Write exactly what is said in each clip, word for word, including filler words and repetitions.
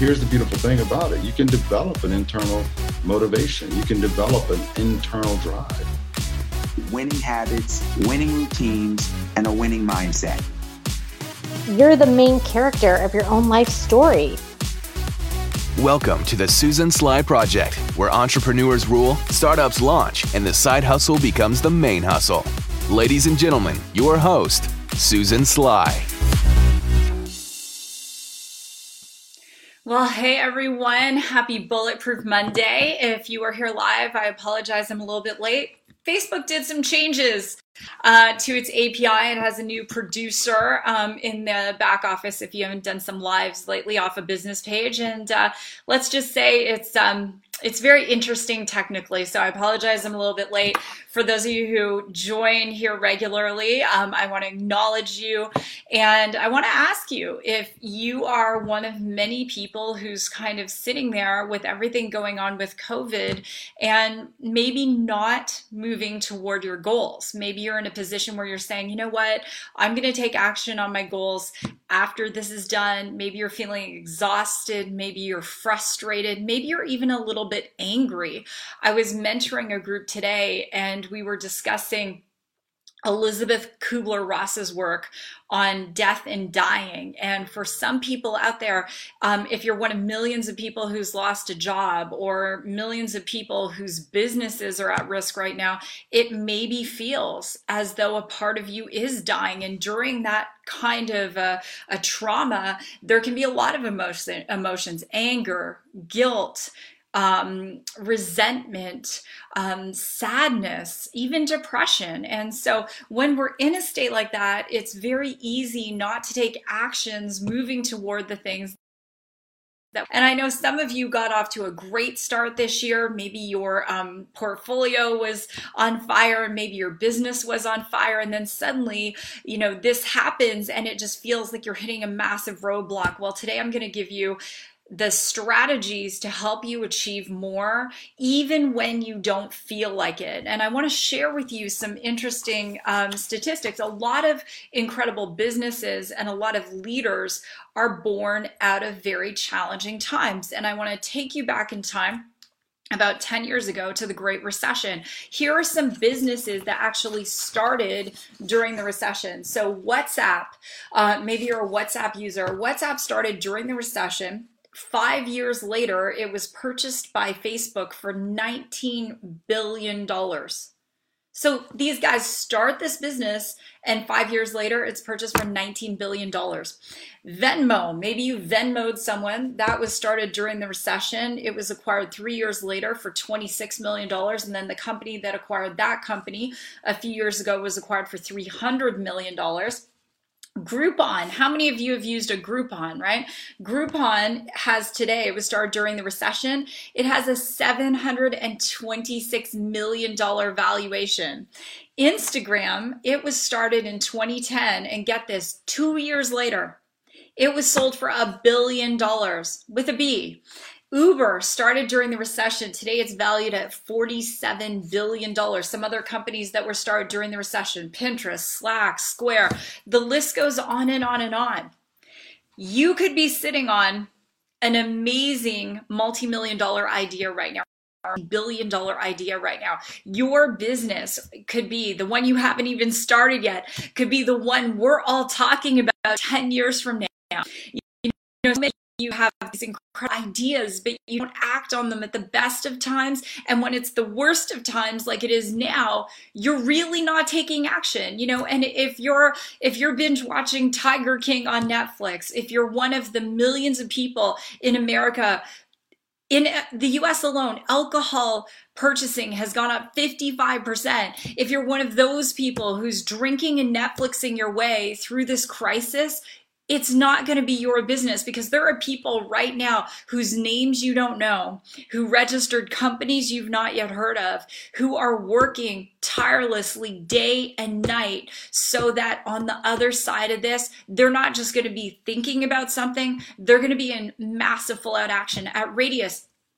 here's the beautiful thing about it. You can develop an internal motivation. You can develop an internal drive. Winning habits, winning routines, and a winning mindset. You're the main character of your own life story. Welcome to the Susan Sly Project, where entrepreneurs rule, startups launch, and the side hustle becomes the main hustle. Ladies and gentlemen, your host, Susan Sly. Well, hey everyone, happy Bulletproof Monday. If you are here live, I apologize, I'm a little bit late. Facebook did some changes uh, to its A P I. It has a new producer um, in the back office if you haven't done some lives lately off a business page. And uh, let's just say it's um, it's very interesting technically, so I apologize I'm a little bit late. For those of you who join here regularly, um, I want to acknowledge you, and I want to ask you if you are one of many people who's kind of sitting there with everything going on with COVID and maybe not moving toward your goals. Maybe you're in a position where you're saying, you know what, I'm going to take action on my goals after this is done. Maybe you're feeling exhausted, maybe you're frustrated, maybe you're even a little bit angry. I was mentoring a group today and we were discussing Elizabeth Kubler-Ross's work on death and dying. And for some people out there, um, if you're one of millions of people who's lost a job or millions of people whose businesses are at risk right now, it maybe feels as though a part of you is dying. And during that kind of a, a trauma, there can be a lot of emotion, emotions, anger, guilt, Um, resentment, um, sadness, even depression. And so when we're in a state like that, it's very easy not to take actions moving toward the things that, and I know some of you got off to a great start this year. Maybe your um, portfolio was on fire, and maybe your business was on fire. And then suddenly, you know, this happens and it just feels like you're hitting a massive roadblock. Well, today I'm going to give you the strategies to help you achieve more, even when you don't feel like it. And I want to share with you some interesting um, statistics. A lot of incredible businesses and a lot of leaders are born out of very challenging times. And I want to take you back in time about ten years ago to the Great Recession. Here are some businesses that actually started during the recession. So WhatsApp, uh, maybe you're a WhatsApp user. WhatsApp started during the recession. Five years later, it was purchased by Facebook for nineteen billion dollars. So these guys start this business, and five years later, it's purchased for nineteen billion dollars. Venmo, maybe you Venmoed someone. That was started during the recession. It was acquired three years later for twenty-six million dollars. And then the company that acquired that company a few years ago was acquired for three hundred million dollars. Groupon, how many of you have used a Groupon, right? Groupon has today, it was started during the recession, it has a seven hundred twenty-six million dollars valuation. Instagram, it was started in twenty ten, and get this, two years later, it was sold for a billion dollars with a B. Uber started during the recession. Today it's valued at forty-seven billion dollars. Some other companies that were started during the recession, Pinterest, Slack, Square, the list goes on and on and on. You could be sitting on an amazing multi-million dollar idea right now, billion dollar idea right now. Your business could be the one you haven't even started yet, could be the one we're all talking about ten years from now. You know, you have these incredible ideas, but you don't act on them at the best of times. And when it's the worst of times, like it is now, you're really not taking action, you know? And if you're, if you're binge watching Tiger King on Netflix, if you're one of the millions of people in America, in the U S alone, alcohol purchasing has gone up fifty-five percent. If you're one of those people who's drinking and Netflixing your way through this crisis, it's not going to be your business, because there are people right now whose names you don't know, who registered companies you've not yet heard of, who are working tirelessly day and night so that on the other side of this, they're not just going to be thinking about something, they're going to be in massive full out action. At Radius,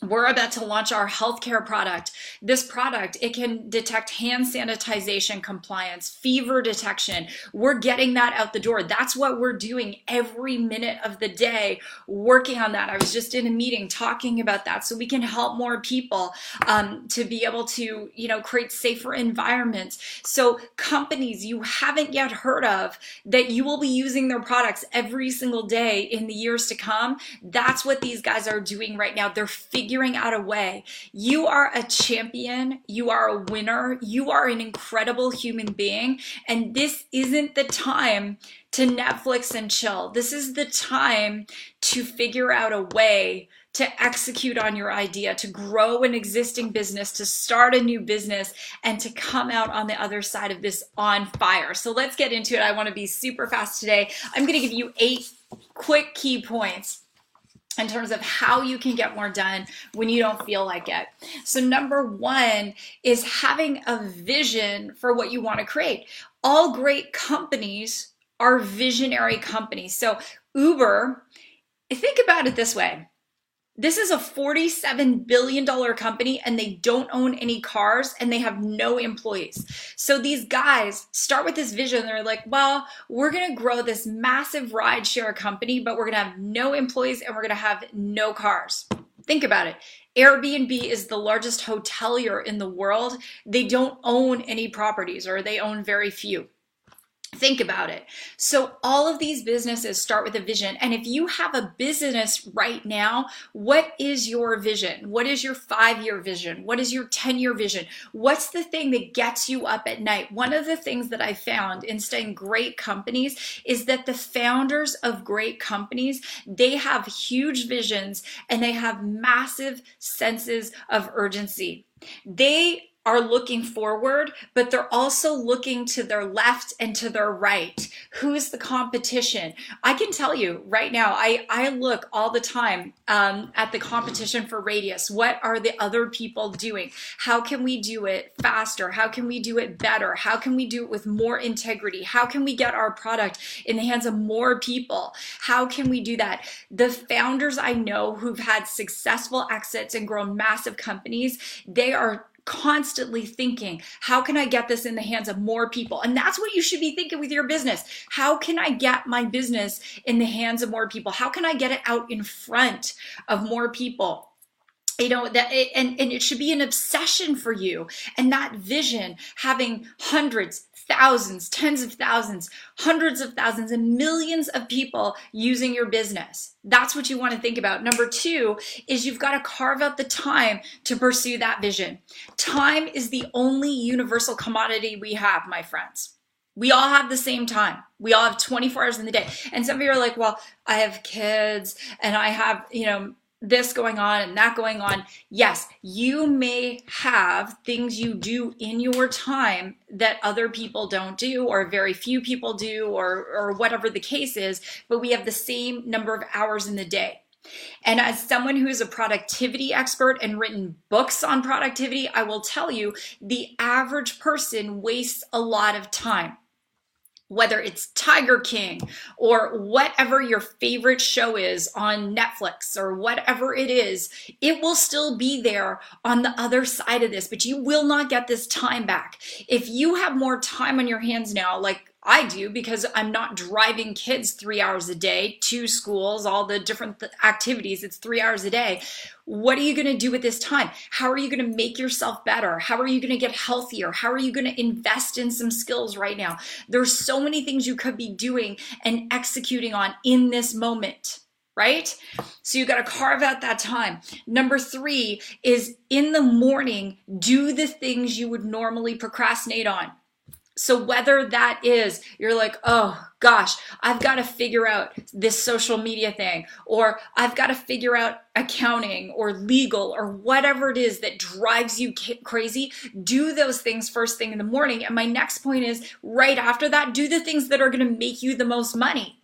We're about to launch our healthcare product. This product, it can detect hand sanitization compliance, fever detection. We're getting that out the door. That's what we're doing every minute of the day, working on that. I was just in a meeting talking about that, so we can help more people um, to be able to, you know, create safer environments. So companies you haven't yet heard of that you will be using their products every single day in the years to come, that's what these guys are doing right now. They're figuring Figuring out a way. You are a champion. You are a winner. You are an incredible human being. And this isn't the time to Netflix and chill. This is the time to figure out a way to execute on your idea, to grow an existing business, to start a new business, and to come out on the other side of this on fire. So let's get into it. I want to be super fast today. I'm going to give you eight quick key points in terms of how you can get more done when you don't feel like it. So number one is having a vision for what you want to create. All great companies are visionary companies. So Uber, think about it this way. This is a forty-seven billion dollars company and they don't own any cars and they have no employees. So these guys start with this vision. They're like, well, we're going to grow this massive rideshare company, but we're going to have no employees and we're going to have no cars. Think about it. Airbnb is the largest hotelier in the world. They don't own any properties, or they own very few. Think about it. So all of these businesses start with a vision. And if you have a business right now, what is your vision? What is your five-year vision? What is your ten-year vision? What's the thing that gets you up at night? One of the things that I found in studying great companies is that the founders of great companies, they have huge visions and they have massive senses of urgency. They are looking forward, but they're also looking to their left and to their right. Who's the competition? I can tell you right now, I, I look all the time um, at the competition for Radius. What are the other people doing? How can we do it faster? How can we do it better? How can we do it with more integrity? How can we get our product in the hands of more people? How can we do that? The founders I know who've had successful exits and grown massive companies, they are constantly thinking, how can I get this in the hands of more people? And that's what you should be thinking with your business. How can I get my business in the hands of more people? How can I get it out in front of more people? You know, that it, and, and it should be an obsession for you. And that vision, having hundreds, thousands, tens of thousands, hundreds of thousands, and millions of people using your business. That's what you want to think about. Number two is you've got to carve out the time to pursue that vision. Time is the only universal commodity we have, my friends. We all have the same time. We all have twenty-four hours in the day. And some of you are like, well, I have kids and I have, you know, this going on and that going on. Yes, you may have things you do in your time that other people don't do, or very few people do, or, or whatever the case is, but we have the same number of hours in the day. And as someone who is a productivity expert and written books on productivity, I will tell you the average person wastes a lot of time. Whether it's Tiger King or whatever your favorite show is on Netflix or whatever it is, it will still be there on the other side of this, but you will not get this time back. If you have more time on your hands now, like I do, because I'm not driving kids three hours a day to schools, all the different th- activities, it's three hours a day. What are you going to do with this time? How are you going to make yourself better? How are you going to get healthier? How are you going to invest in some skills right now? There's so many things you could be doing and executing on in this moment, right? So you got to carve out that time. Number three is in the morning, do the things you would normally procrastinate on. So whether that is, you're like, oh gosh, I've got to figure out this social media thing, or I've got to figure out accounting or legal or whatever it is that drives you crazy, do those things first thing in the morning. And my next point is right after that, do the things that are going to make you the most money.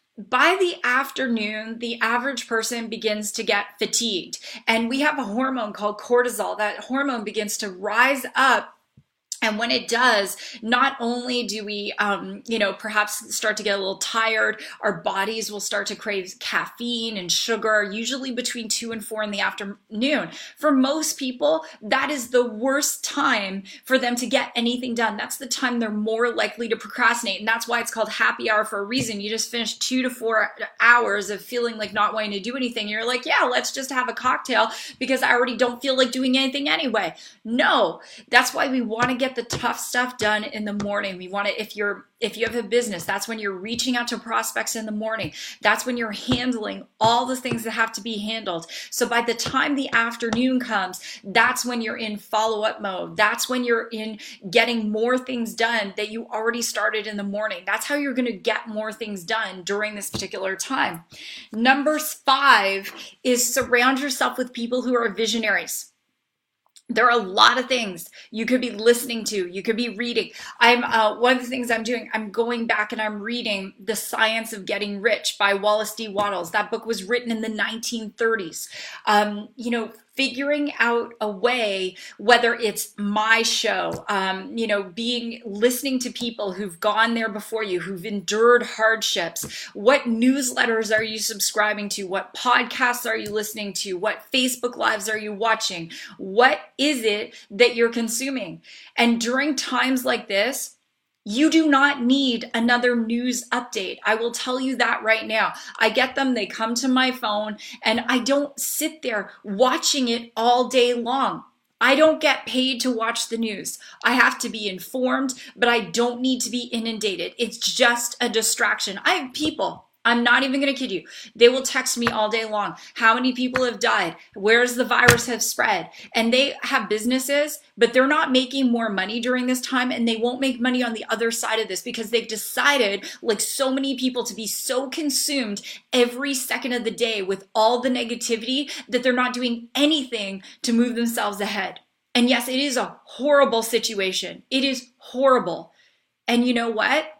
By the afternoon, the average person begins to get fatigued. And we have a hormone called cortisol. That hormone begins to rise up And when it does, not only do we, um, you know, perhaps start to get a little tired, our bodies will start to crave caffeine and sugar, usually between two and four in the afternoon. For most people, that is the worst time for them to get anything done. That's the time they're more likely to procrastinate. And that's why it's called happy hour for a reason. You just finished two to four hours of feeling like not wanting to do anything. You're like, yeah, let's just have a cocktail because I already don't feel like doing anything anyway. No, that's why we want to get the tough stuff done in the morning. We want to, if you're, if you have a business, that's when you're reaching out to prospects in the morning. That's when you're handling all the things that have to be handled. So by the time the afternoon comes, that's when you're in follow-up mode. That's when you're in getting more things done that you already started in the morning. That's how you're going to get more things done during this particular time. Number five is surround yourself with people who are visionaries. There are a lot of things you could be listening to. You could be reading. I'm uh, one of the things I'm doing, I'm going back and I'm reading The Science of Getting Rich by Wallace D. Wattles. That book was written in the nineteen thirties. Um, you know, figuring out a way, whether it's my show, um, you know, being, listening to people who've gone there before you, who've endured hardships. What newsletters are you subscribing to? What podcasts are you listening to? What Facebook Lives are you watching? What is it that you're consuming? And during times like this, you do not need another news update. I will tell you that right now. I get them, they come to my phone, and I don't sit there watching it all day long. I don't get paid to watch the news. I have to be informed, but I don't need to be inundated. It's just a distraction. I have people, I'm not even going to kid you, they will text me all day long. How many people have died? Where's the virus have spread? And they have businesses, but they're not making more money during this time, and they won't make money on the other side of this because they've decided, like so many people, to be so consumed every second of the day with all the negativity that they're not doing anything to move themselves ahead. And yes, it is a horrible situation. It is horrible. And you know what?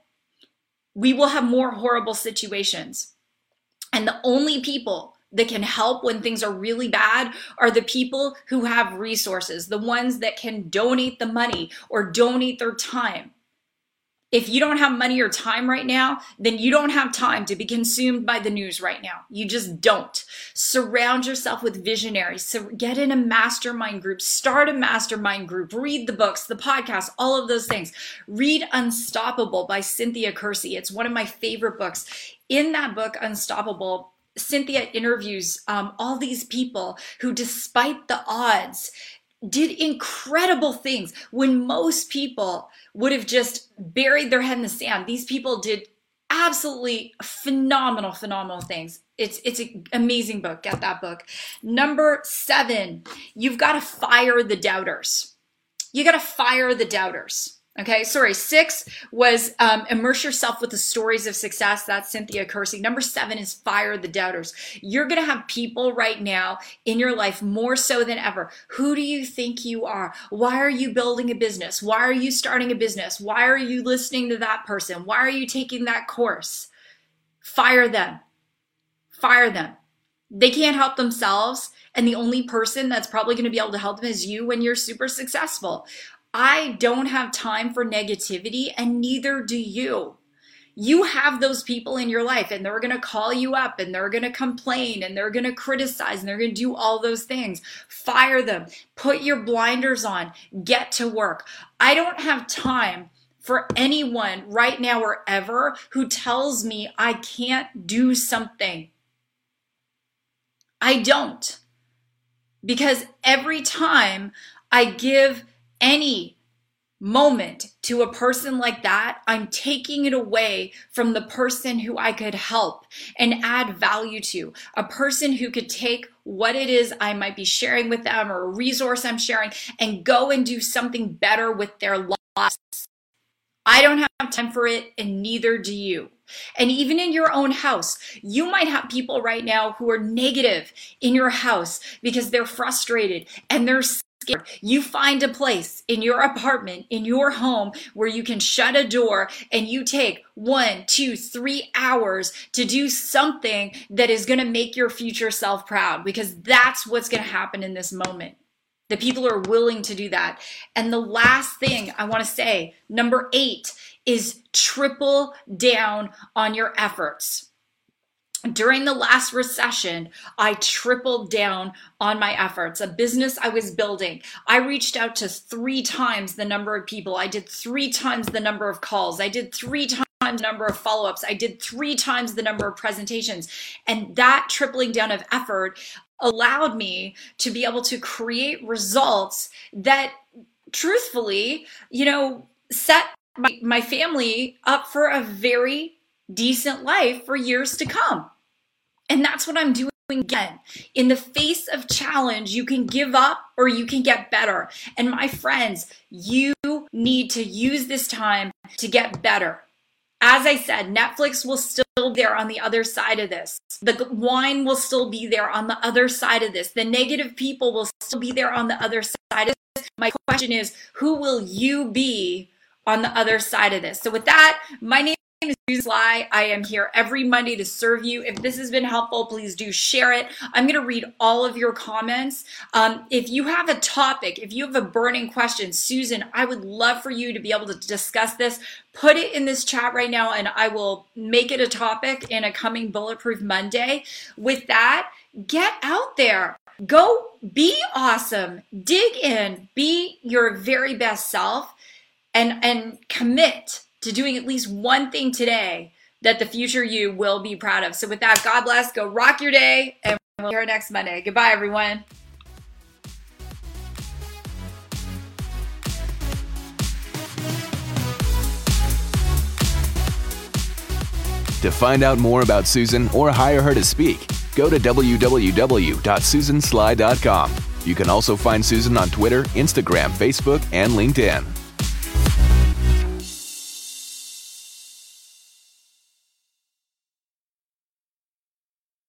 We will have more horrible situations. And the only people that can help when things are really bad are the people who have resources, the ones that can donate the money or donate their time. If you don't have money or time right now, then you don't have time to be consumed by the news right now. You just don't. Surround yourself with visionaries. So get in a mastermind group, start a mastermind group, read the books, the podcasts, all of those things. Read Unstoppable by Cynthia Kersey. It's one of my favorite books. In that book, Unstoppable, Cynthia interviews um, all these people who, despite the odds, did incredible things when most people would have just buried their head in the sand. These people did absolutely phenomenal, phenomenal things. It's it's an amazing book. Get that book. Number seven, you've got to fire the doubters. You got to fire the doubters. Okay, sorry, six was um, immerse yourself with the stories of success. That's Cynthia Kersey. Number seven is fire the doubters. You're going to have people right now in your life more so than ever. Who do you think you are? Why are you building a business? Why are you starting a business? Why are you listening to that person? Why are you taking that course? Fire them. Fire them. They can't help themselves. And the only person that's probably going to be able to help them is you when you're super successful. I don't have time for negativity, and neither do you. You have those people in your life, and they're going to call you up, and they're going to complain, and they're going to criticize, and they're going to do all those things. Fire them. Put your blinders on. Get to work. I don't have time for anyone right now or ever who tells me I can't do something. I don't. Because every time I give any moment to a person like that, I'm taking it away from the person who I could help and add value to. A person who could take what it is I might be sharing with them or a resource I'm sharing and go and do something better with their lives. I don't have time for it, and neither do you. And even in your own house, you might have people right now who are negative in your house because they're frustrated and they're scared. You find a place in your apartment, in your home, where you can shut a door and you take one, two, three hours to do something that is going to make your future self proud, because that's what's going to happen in this moment. The people who are willing to do that. And the last thing I want to say, number eight, is triple down on your efforts. During the last recession, I tripled down on my efforts. A business I was building, I reached out to three times the number of people. I did three times the number of calls. I did three times the number of follow-ups. I did three times the number of presentations. And that tripling down of effort allowed me to be able to create results that, truthfully, you know, set my, my family up for a very decent life for years to come. And that's what I'm doing again. In the face of challenge, you can give up or you can get better. And my friends, you need to use this time to get better. As I said, Netflix will still be there on the other side of this. The wine will still be there on the other side of this. The negative people will still be there on the other side of this. My question is, who will you be on the other side of this? So with that, my name is Susan Sly. I am here every Monday to serve you. If this has been helpful, please do share it. I'm going to read all of your comments. Um, if you have a topic, if you have a burning question, Susan, I would love for you to be able to discuss this. Put it in this chat right now, and I will make it a topic in a coming Bulletproof Monday. With that, get out there. Go be awesome. Dig in. Be your very best self, and, and commit to doing at least one thing today that the future you will be proud of. So with that, God bless, go rock your day, and we'll see you next Monday. Goodbye, everyone. To find out more about Susan or hire her to speak, go to w w w dot susan sly dot com. You can also find Susan on Twitter, Instagram, Facebook, and LinkedIn.